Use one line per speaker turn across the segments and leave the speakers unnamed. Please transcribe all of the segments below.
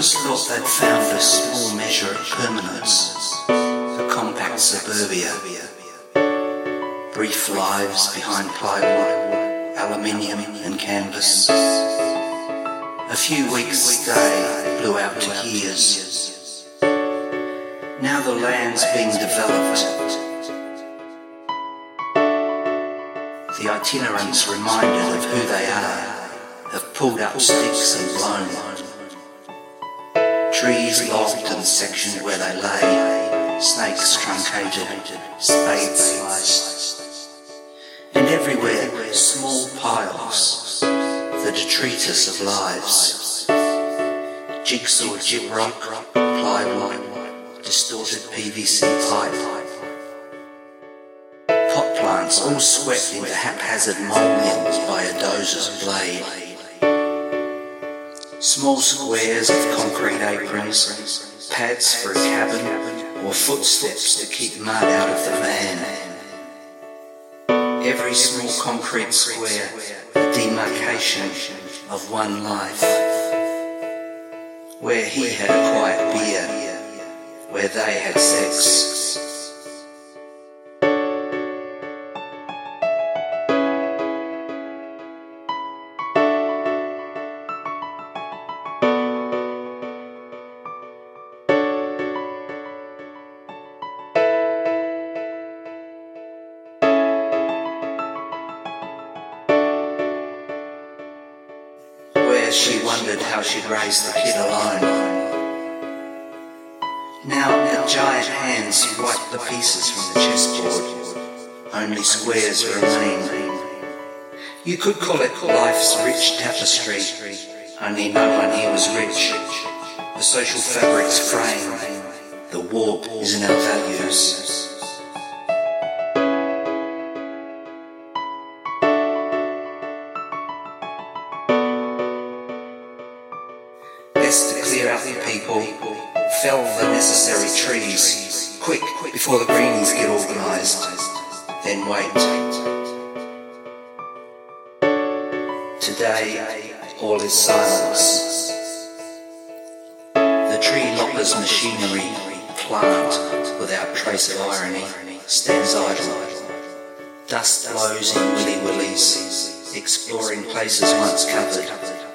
Explorers thought they'd found a small measure of permanence, a compact suburbia, brief lives behind plywood, aluminium and canvas. A few weeks' stay blew out to years. Now the land's being developed. The itinerants, reminded of who they are, have pulled up sticks and blown. Trees logged and sectioned where they lay, snakes truncated, spades sliced. And everywhere small piles, the detritus of lives. Jigsaw gyprock, plywood, distorted PVC pipe. Pot plants all swept into haphazard mouldings by a dozer's blade. Small squares of concrete aprons, pads for a cabin, or footsteps to keep mud out of the van. Every small concrete square, a demarcation of one life. Where he had a quiet beer, where they had sex. She wondered how she'd raise the kid alone. Now the giant hands wiped the pieces from the chessboard. Only squares remain. You could call it life's rich tapestry, only no one here was rich. The social fabric's fraying. The warp is in our values. Best to clear out the people, fell the necessary trees, quick, before the greenies get organised, then wait. Today, all is silence. The tree lopper's machinery, plant without trace of irony, stands idle. Dust blows in willy-willies, exploring places once covered.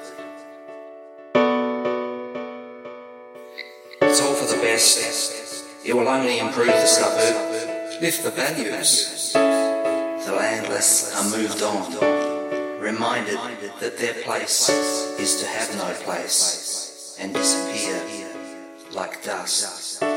It's all for the best. It will only improve the suburb, lift the values. The landless are moved on, reminded that their place is to have no place and disappear like dust.